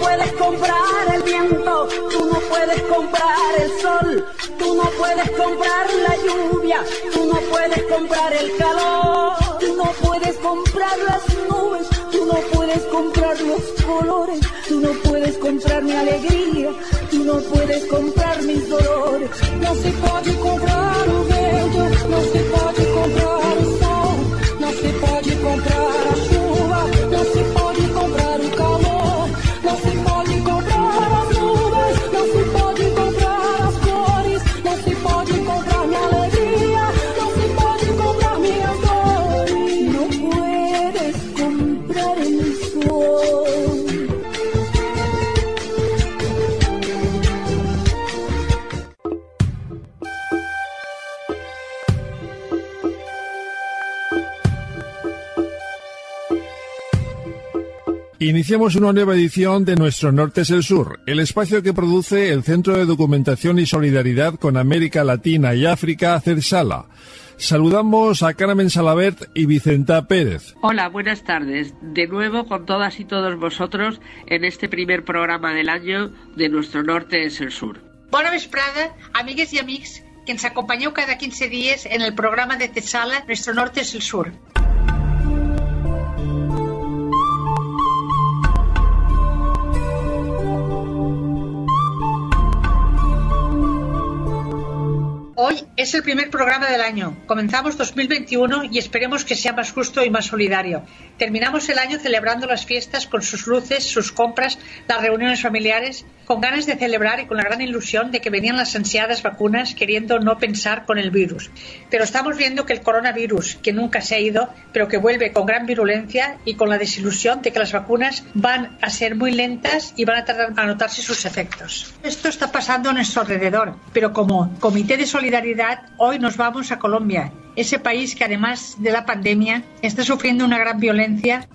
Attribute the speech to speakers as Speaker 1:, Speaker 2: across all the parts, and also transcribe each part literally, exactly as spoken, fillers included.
Speaker 1: puedes comprar el viento, tú no puedes comprar el sol, tú no puedes comprar la lluvia, tú no puedes comprar el calor, tú no puedes comprar las nubes, tú no puedes comprar los colores, tú no puedes comprar mi alegría, tú no puedes comprar mis dolores. No se pode comprar o vento, não se pode comprar o sol, não se pode comprar a chuva, não se pode comprar o calor, não se pode comprar as nuvens, não se pode comprar as cores, não se pode comprar minha alegria, não se pode comprar minhas dores. Não puedes comprar el sol.
Speaker 2: Iniciamos una nueva edición de Nuestro Norte es el Sur, el espacio que produce el Centro de Documentación y Solidaridad con América Latina y África, CERSALA. Saludamos a Carmen Salabert y Vicenta Pérez.
Speaker 3: Hola, buenas tardes. De nuevo con todas y todos vosotros en este primer programa del año de Nuestro Norte es el Sur.
Speaker 4: Bona vesprada, amigues i amics, que ens acompanyeu cada quinze dies en el programa de CERSALA Nuestro Norte es el Sur. Hoy es el primer programa del año. Comenzamos dos mil veintiuno y esperemos que sea más justo y más solidario. Terminamos el año celebrando las fiestas con sus luces, sus compras, las reuniones familiares, con ganas de celebrar y con la gran ilusión de que venían las ansiadas vacunas, queriendo no pensar con el virus. Pero estamos viendo que el coronavirus, que nunca se ha ido, pero que vuelve con gran virulencia y con la desilusión de que las vacunas van a ser muy lentas y van a tardar a notarse sus efectos. Esto está pasando a nuestro alrededor, pero como Comité de Solidaridad, hoy nos vamos a Colombia, ese país que además de la pandemia está sufriendo una gran violencia.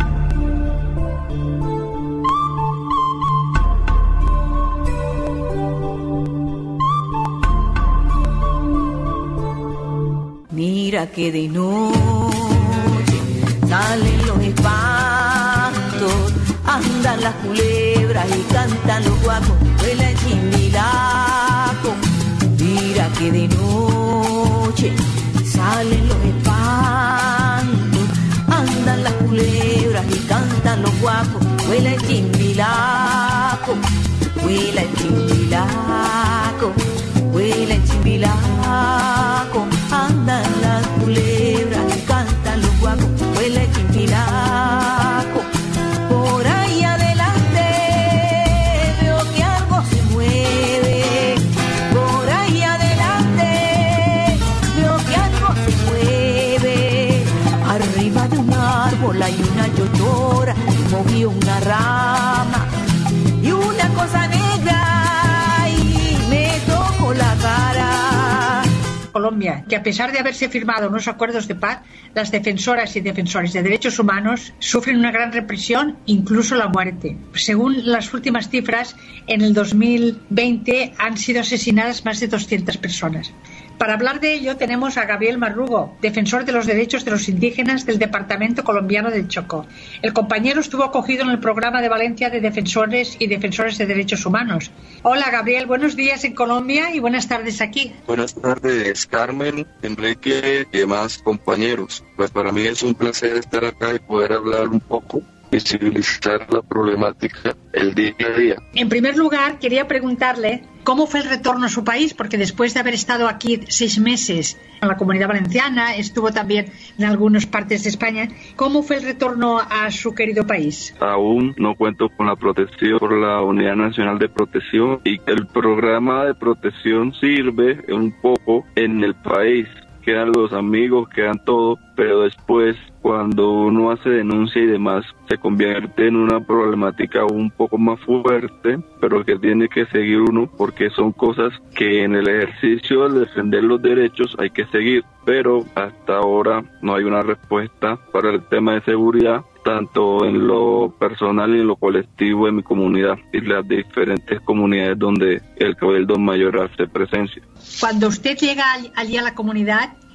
Speaker 5: Mira que de noche salen los espantos, andan las culebras y cantan los guacos, vuela el chimbilaco. Mira que de noche salen los espantos, andan las culebras y cantan los guacos, vuela el chimbilaco, vuela el chimbilaco, vuela el chimbilaco, andan las culebras y cantan los guacos, vuela el chimbilaco. Por ahí adelante veo que algo se mueve, por ahí adelante veo que algo se mueve. Arriba de un árbol hay una yotora, movió una rama y una cosa negra y me tocó la cara.
Speaker 4: Colombia, que a pesar de haberse firmado unos acuerdos de paz, las defensoras y defensores de derechos humanos sufren una gran represión, incluso la muerte. Según las últimas cifras, en el dos mil veinte han sido asesinadas más de doscientas personas. Para hablar de ello tenemos a Gabriel Marrugo, defensor de los derechos de los indígenas del Departamento Colombiano del Chocó. El compañero estuvo acogido en el programa de Valencia de Defensores y Defensores de Derechos Humanos. Hola Gabriel, buenos días en Colombia y buenas tardes aquí.
Speaker 6: Buenas tardes Carmen, Enrique y demás compañeros. Pues para mí es un placer estar acá y poder hablar un poco, visibilizar la problemática el día a día.
Speaker 4: En primer lugar, quería preguntarle cómo fue el retorno a su país, porque después de haber estado aquí seis meses en la Comunidad Valenciana, estuvo también en algunas partes de España, ¿cómo fue el retorno a su querido país?
Speaker 6: Aún no cuento con la protección por la Unidad Nacional de Protección y el programa de protección sirve un poco en el país. Quedan los amigos, quedan todo, pero después cuando uno hace denuncia y demás se convierte en una problemática un poco más fuerte, pero que tiene que seguir uno porque son cosas que en el ejercicio de defender los derechos hay que seguir, pero hasta ahora no hay una respuesta para el tema de seguridad, tanto en lo personal y en lo colectivo de mi comunidad y las diferentes comunidades donde el Cabildo Mayor hace presencia.
Speaker 4: Cuando usted llega allí a la comunidad,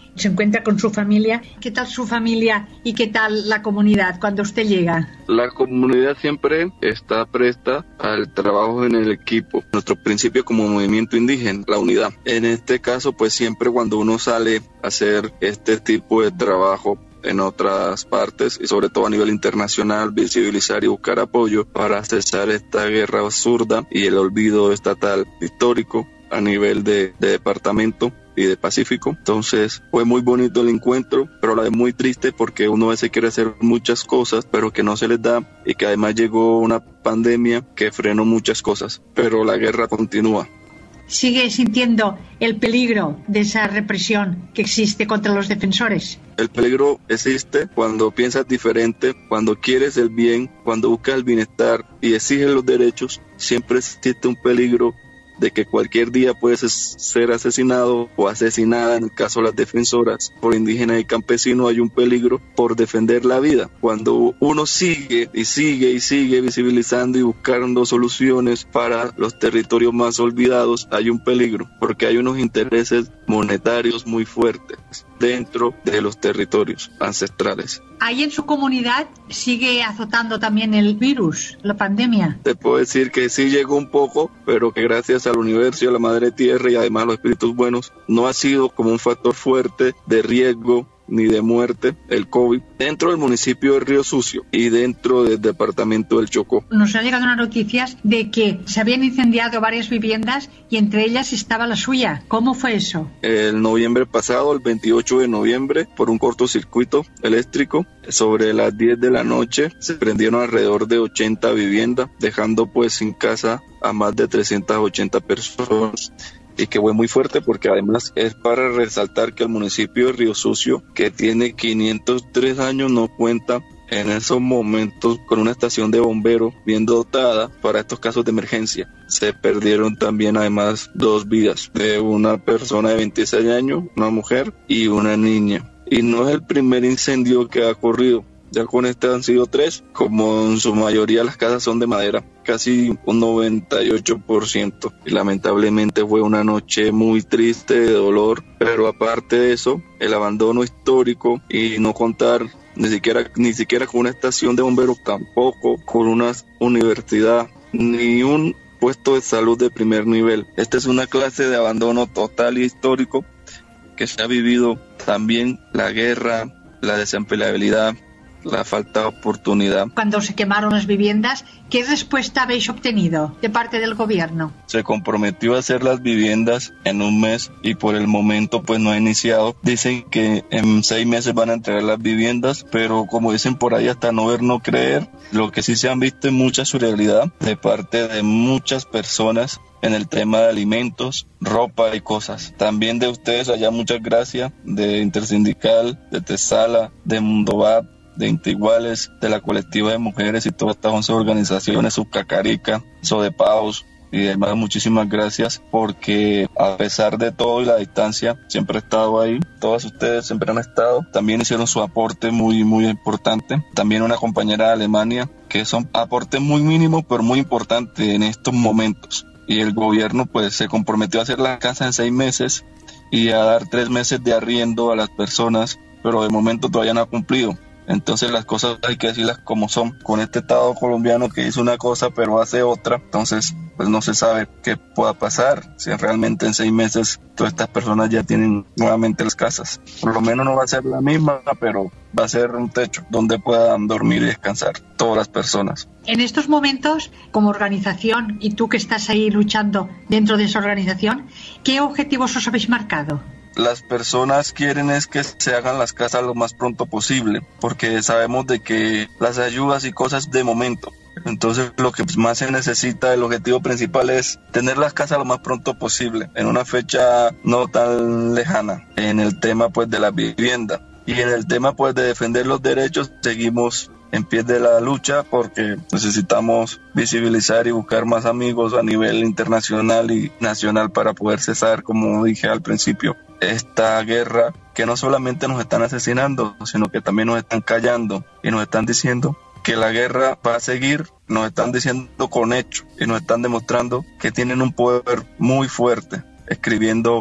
Speaker 4: se encuentra con su familia. ¿Qué tal su familia y qué tal la comunidad cuando usted llega?
Speaker 6: La comunidad siempre está presta al trabajo en el equipo. Nuestro principio como movimiento indígena, la unidad. En este caso, pues siempre cuando uno sale a hacer este tipo de trabajo en otras partes y sobre todo a nivel internacional, visibilizar y buscar apoyo para cesar esta guerra absurda y el olvido estatal histórico a nivel de, de departamento y de Pacífico. Entonces fue muy bonito el encuentro, pero a la vez muy triste porque uno a veces quiere hacer muchas cosas pero que no se les da, y que además llegó una pandemia que frenó muchas cosas, pero la guerra continúa.
Speaker 4: ¿Sigue sintiendo el peligro de esa represión que existe contra los defensores?
Speaker 6: El peligro existe cuando piensas diferente, cuando quieres el bien, cuando buscas el bienestar y exiges los derechos. Siempre existe un peligro de que cualquier día puedes ser asesinado o asesinada. En el caso de las defensoras por indígenas y campesinos hay un peligro por defender la vida. Cuando uno sigue y sigue y sigue visibilizando y buscando soluciones para los territorios más olvidados, hay un peligro porque hay unos intereses monetarios muy fuertes dentro de los territorios ancestrales.
Speaker 4: ¿Ahí en su comunidad sigue azotando también el virus, la pandemia?
Speaker 6: Te puedo decir que sí llegó un poco, pero que gracias al universo y a la madre tierra y además a los espíritus buenos, no ha sido como un factor fuerte de riesgo ni de muerte el COVID dentro del municipio de Río Sucio y dentro del departamento del Chocó.
Speaker 4: Nos han llegado unas noticias de que se habían incendiado varias viviendas y entre ellas estaba la suya. ¿Cómo fue eso?
Speaker 6: El noviembre pasado, el veintiocho de noviembre, por un cortocircuito eléctrico, sobre las diez de la noche se prendieron alrededor de ochenta viviendas, dejando pues sin casa a más de trescientas ochenta personas. Y que fue muy fuerte porque además es para resaltar que el municipio de Río Sucio, que tiene quinientos tres años, no cuenta en esos momentos con una estación de bomberos bien dotada para estos casos de emergencia. Se perdieron también además dos vidas, de una persona de veintiséis años, una mujer, y una niña. Y no es el primer incendio que ha ocurrido. Ya con este han sido tres, como en su mayoría las casas son de madera, casi un noventa y ocho por ciento. Y lamentablemente fue una noche muy triste, de dolor, pero aparte de eso, el abandono histórico y no contar ni siquiera, ni siquiera con una estación de bomberos, tampoco con una universidad, ni un puesto de salud de primer nivel. Esta es una clase de abandono total y histórico que se ha vivido también la guerra, la desempleabilidad, la falta de oportunidad.
Speaker 4: Cuando se quemaron las viviendas, ¿qué respuesta habéis obtenido de parte del gobierno?
Speaker 6: Se comprometió a hacer las viviendas en un mes y por el momento pues no ha iniciado. Dicen que en seis meses van a entregar las viviendas, pero como dicen por ahí, hasta no ver, no creer. Lo que sí se han visto es mucha surrealidad de parte de muchas personas en el tema de alimentos, ropa y cosas. También de ustedes allá muchas gracias, de Intersindical, de Tesala, de Mundobat, de Intiguales, de la colectiva de mujeres y todas estas once organizaciones, Subcacarica, Sodepaus y demás. Muchísimas gracias porque a pesar de todo y la distancia siempre he estado ahí. Todas ustedes siempre han estado. También hicieron su aporte muy muy importante. También una compañera de Alemania, que son aportes muy mínimos pero muy importantes en estos momentos. Y el gobierno pues se comprometió a hacer la casa en seis meses y a dar tres meses de arriendo a las personas, pero de momento todavía no ha cumplido. Entonces las cosas hay que decirlas como son. Con este Estado colombiano que hizo una cosa pero hace otra, entonces pues no se sabe qué pueda pasar, si realmente en seis meses todas estas personas ya tienen nuevamente las casas. Por lo menos no va a ser la misma, pero va a ser un techo donde puedan dormir y descansar todas las personas.
Speaker 4: En estos momentos, como organización, y tú que estás ahí luchando dentro de esa organización, ¿qué objetivos os habéis marcado?
Speaker 6: Las personas quieren es que se hagan las casas lo más pronto posible, porque sabemos de que las ayudas y cosas de momento. Entonces lo que más se necesita, el objetivo principal es tener las casas lo más pronto posible, en una fecha no tan lejana, en el tema pues de la vivienda. Y en el tema pues de defender los derechos, seguimos en pie de la lucha porque necesitamos visibilizar y buscar más amigos a nivel internacional y nacional para poder cesar, como dije al principio, esta guerra que no solamente nos están asesinando, sino que también nos están callando y nos están diciendo que la guerra va a seguir, nos están diciendo con hechos y nos están demostrando que tienen un poder muy fuerte, escribiendo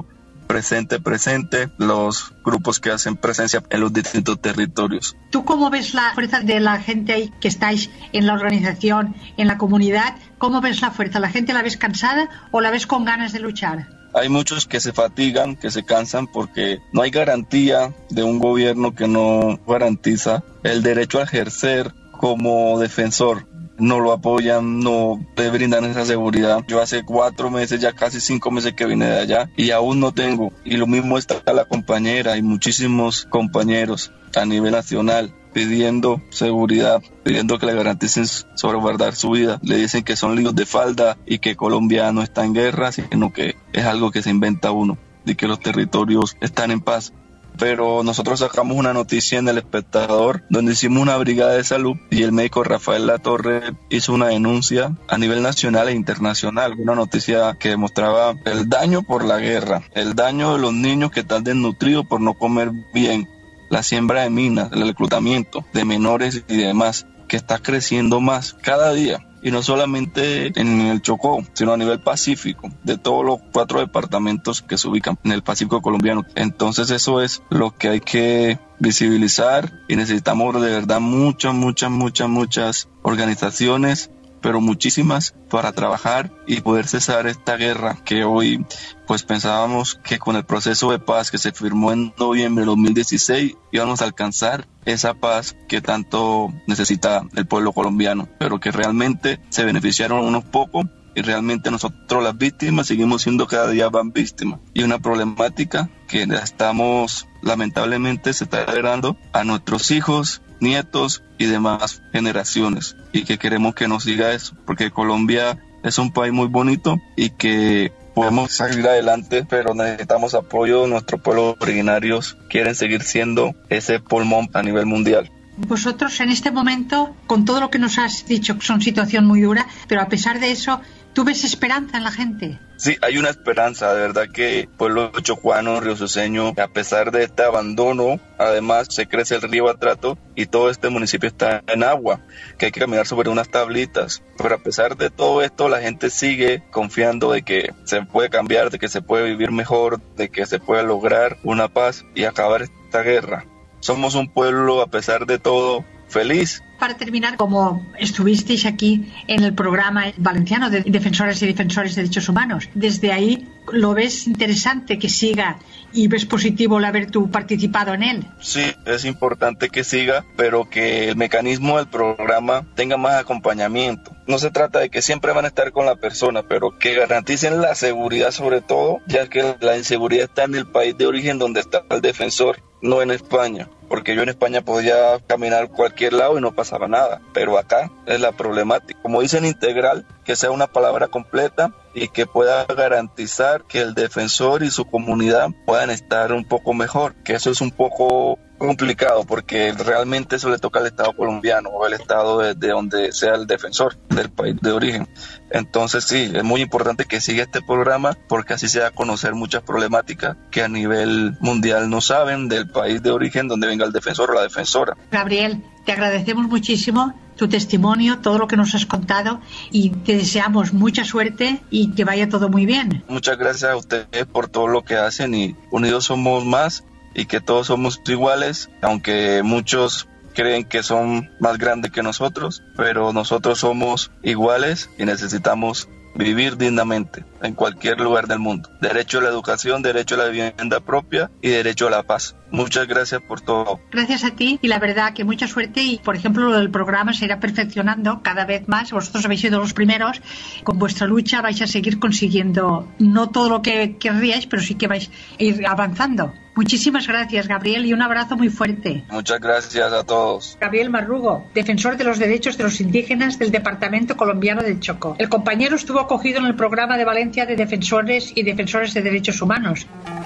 Speaker 6: presente, presente, los grupos que hacen presencia en los distintos territorios.
Speaker 4: ¿Tú cómo ves la fuerza de la gente ahí que estáis en la organización, en la comunidad? ¿Cómo ves la fuerza? ¿La gente la ves cansada o la ves con ganas de luchar?
Speaker 6: Hay muchos que se fatigan, que se cansan porque no hay garantía de un gobierno que no garantiza el derecho a ejercer como defensor. No lo apoyan, no le brindan esa seguridad. Yo hace cuatro meses, ya casi cinco meses que vine de allá y aún no tengo. Y lo mismo está la compañera y muchísimos compañeros a nivel nacional pidiendo seguridad, pidiendo que le garanticen salvaguardar su vida. Le dicen que son líos de falda y que Colombia no está en guerra, sino que es algo que se inventa uno y que los territorios están en paz. Pero nosotros sacamos una noticia en El Espectador donde hicimos una brigada de salud y el médico Rafael Latorre hizo una denuncia a nivel nacional e internacional, una noticia que demostraba el daño por la guerra, el daño de los niños que están desnutridos por no comer bien, la siembra de minas, el reclutamiento de menores y demás, que está creciendo más cada día. Y no solamente en el Chocó, sino a nivel pacífico, de todos los cuatro departamentos que se ubican en el Pacífico colombiano. Entonces eso es lo que hay que visibilizar y necesitamos de verdad muchas, muchas, muchas, muchas organizaciones, pero muchísimas, para trabajar y poder cesar esta guerra que hoy pues pensábamos que con el proceso de paz que se firmó en noviembre de dos mil dieciséis íbamos a alcanzar esa paz que tanto necesita el pueblo colombiano, pero que realmente se beneficiaron unos pocos y realmente nosotros las víctimas seguimos siendo cada día más víctimas. Y una problemática que estamos, lamentablemente, se está heredando a nuestros hijos, nietos y demás generaciones, y que queremos que nos siga eso, porque Colombia es un país muy bonito y que podemos salir adelante, pero necesitamos apoyo. Nuestros pueblos originarios quieren seguir siendo ese pulmón a nivel mundial.
Speaker 4: Vosotros en este momento, con todo lo que nos has dicho, que son situación muy dura, pero a pesar de eso, ¿tú ves esperanza en la gente?
Speaker 6: Sí, hay una esperanza, de verdad que el pueblo chocuano, riosuceño, a pesar de este abandono, además se crece el río Atrato y todo este municipio está en agua, que hay que caminar sobre unas tablitas, pero a pesar de todo esto la gente sigue confiando de que se puede cambiar, de que se puede vivir mejor, de que se puede lograr una paz y acabar esta guerra. Somos un pueblo, a pesar de todo, feliz.
Speaker 4: Para terminar, como estuvisteis aquí en el programa valenciano de Defensores y Defensores de Derechos Humanos, desde ahí lo ves interesante que siga y ves positivo el haber tú participado en él.
Speaker 6: Sí, es importante que siga, pero que el mecanismo del programa tenga más acompañamiento. No se trata de que siempre van a estar con la persona, pero que garanticen la seguridad sobre todo, ya que la inseguridad está en el país de origen donde está el defensor, no en España. Porque yo en España podía caminar a cualquier lado y no pasaba nada, pero acá es la problemática. Como dicen integral, que sea una palabra completa y que pueda garantizar que el defensor y su comunidad puedan estar un poco mejor, que eso es un poco complicado porque realmente eso le toca al Estado colombiano o al Estado de, de donde sea el defensor del país de origen. Entonces sí, es muy importante que siga este programa porque así se da a conocer muchas problemáticas que a nivel mundial no saben del país de origen donde venga el defensor o la defensora.
Speaker 4: Gabriel, te agradecemos muchísimo tu testimonio, todo lo que nos has contado y te deseamos mucha suerte y que vaya todo muy bien.
Speaker 6: Muchas gracias a ustedes por todo lo que hacen y unidos somos más y que todos somos iguales, aunque muchos creen que son más grandes que nosotros, pero nosotros somos iguales y necesitamos vivir dignamente en cualquier lugar del mundo. Derecho a la educación, derecho a la vivienda propia y derecho a la paz. Muchas gracias por todo.
Speaker 4: Gracias a ti y la verdad que mucha suerte y por ejemplo lo del programa se irá perfeccionando cada vez más. Vosotros habéis sido los primeros. Con vuestra lucha vais a seguir consiguiendo no todo lo que querríais, pero sí que vais a ir avanzando. Muchísimas gracias, Gabriel, y un abrazo muy fuerte.
Speaker 6: Muchas gracias a todos.
Speaker 4: Gabriel Marrugo, defensor de los derechos de los indígenas del Departamento Colombiano del Chocó. El compañero estuvo acogido en el programa de Valencia de Defensores y Defensores de Derechos Humanos.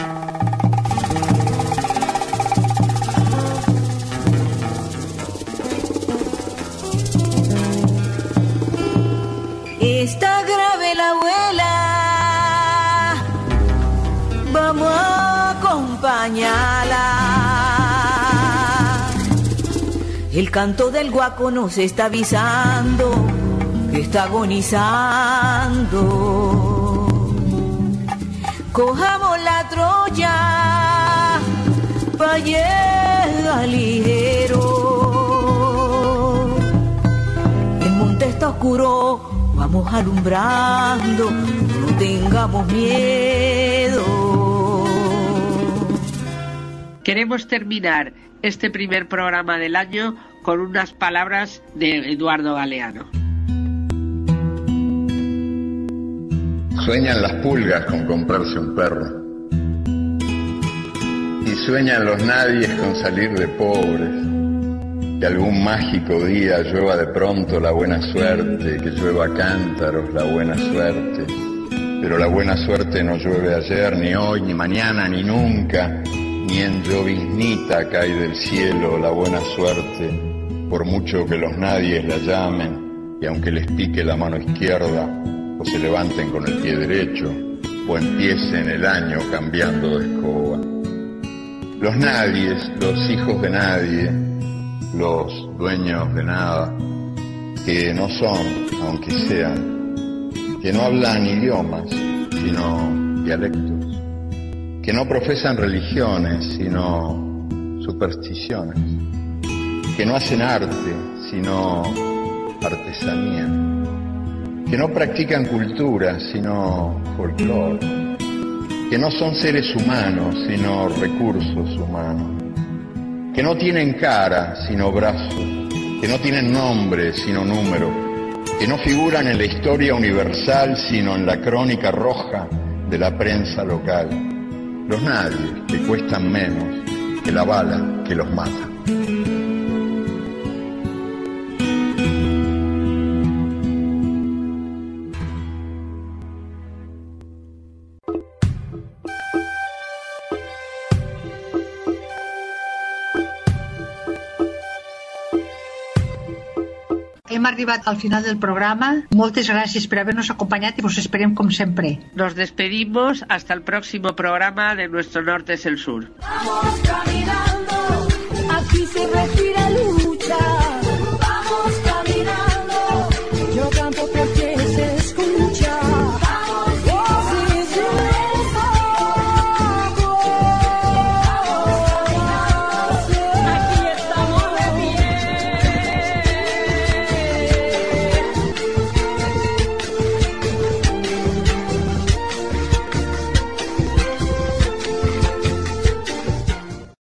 Speaker 5: Está grave la abuela, vamos a acompañarla. El canto del guaco nos está avisando que está agonizando. cojamos la Troya, pa' llegar ligero. El monte está oscuro, vamos alumbrando, no tengamos miedo.
Speaker 3: Queremos terminar este primer programa del año con unas palabras de Eduardo Galeano.
Speaker 7: Sueñan las pulgas con comprarse un perro. Y sueñan los nadies con salir de pobres. Que algún mágico día llueva de pronto la buena suerte, que llueva cántaros la buena suerte. Pero la buena suerte no llueve ayer, ni hoy, ni mañana, ni nunca. Ni en lloviznita cae del cielo la buena suerte, por mucho que los nadies la llamen, y aunque les pique la mano izquierda, o se levanten con el pie derecho, o empiecen el año cambiando de escoba. Los nadies, los hijos de nadie, los dueños de nada, que no son, aunque sean, que no hablan idiomas, sino dialectos, que no profesan religiones, sino supersticiones, que no hacen arte, sino artesanía, que no practican cultura, sino folclore, que no son seres humanos, sino recursos humanos, que no tienen cara, sino brazos, que no tienen nombre, sino número, que no figuran en la historia universal, sino en la crónica roja de la prensa local. Los nadies, que cuestan menos que la bala que los mata.
Speaker 4: Hem arribat al final del programa. Moltes gràcies per haver-nos acompanyat i vos esperem com sempre.
Speaker 3: Nos despedimos hasta el próximo programa de Nuestro Norte es el Sur.
Speaker 1: Vamos caminando.